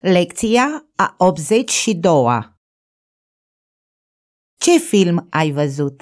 Lecția a 82-a. Ce film ai văzut?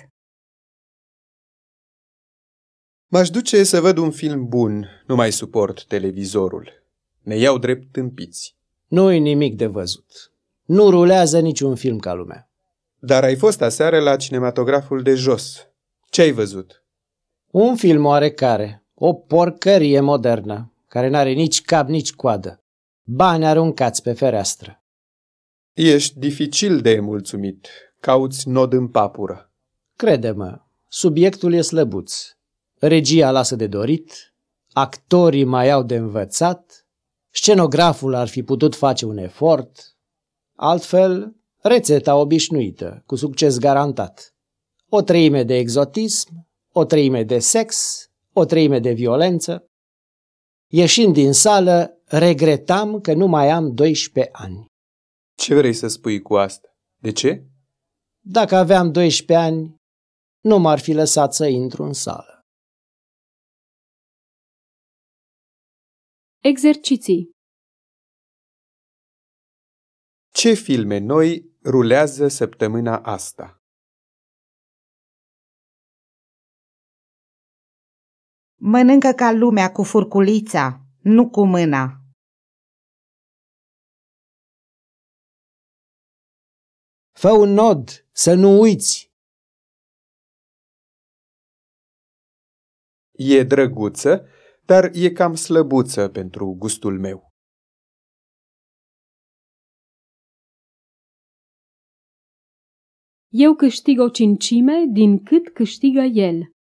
M-aș duce să văd un film bun, nu mai suport televizorul. Ne iau drept tâmpiți. Nu-i nimic de văzut. Nu rulează niciun film ca lumea. Dar ai fost aseară la cinematograful de jos. Ce ai văzut? Un film oarecare, o porcărie modernă, care n-are nici cap, nici coadă. Bani aruncați pe fereastră. Ești dificil de mulțumit. Cauți nod în papură. Crede-mă, subiectul e slăbuț. Regia lasă de dorit, actorii mai au de învățat, scenograful ar fi putut face un efort, altfel rețeta obișnuită, cu succes garantat. 1/3 de exotism, 1/3 de sex, 1/3 de violență. Ieșind din sală, regretam că nu mai am 12 ani. Ce vrei să spui cu asta? De ce? Dacă aveam 12 ani, nu m-ar fi lăsat să intru în sală. Exerciții. Ce filme noi rulează săptămâna asta? Mănâncă ca lumea cu furculița, nu cu mâna. Fă un nod, să nu uiți. E drăguță, dar e cam slăbuță pentru gustul meu. Eu câștig o cincime din cât câștigă el.